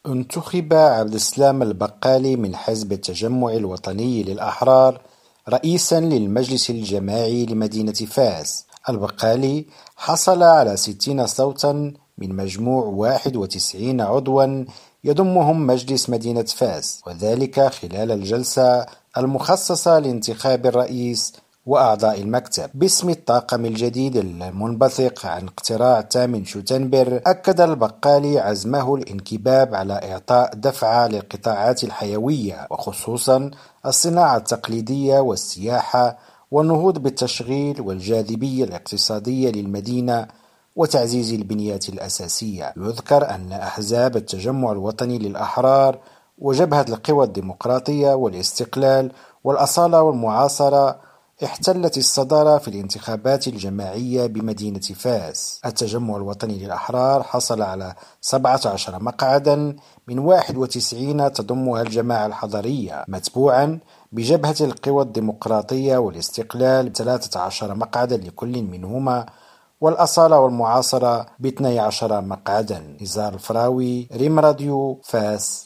انتخب عبد السلام البقالي من حزب التجمع الوطني للأحرار رئيسا للمجلس الجماعي لمدينة فاس. البقالي حصل على 60 صوتا من مجموع 91 عضوا يضمهم مجلس مدينة فاس، وذلك خلال الجلسة المخصصة لانتخاب الرئيس وأعضاء المكتب. باسم الطاقم الجديد المنبثق عن اقتراع تامن شوتنبر، أكد البقالي عزمه الانكباب على إعطاء دفعة للقطاعات الحيوية، وخصوصا الصناعة التقليدية والسياحة، والنهوض بالتشغيل والجاذبية الاقتصادية للمدينة وتعزيز البنيات الأساسية. يذكر أن أحزاب التجمع الوطني للأحرار وجبهة القوى الديمقراطية والاستقلال والأصالة والمعاصرة احتلت الصدارة في الانتخابات الجماعية بمدينة فاس. التجمع الوطني للأحرار حصل على 17 مقعدا من 91 تضمها الجماعة الحضرية، متبوعا بجبهة القوى الديمقراطية والاستقلال 13 مقعدا لكل منهما، والأصالة والمعاصرة ب12 مقعدا. نزار الفراوي، ريم راديو، فاس.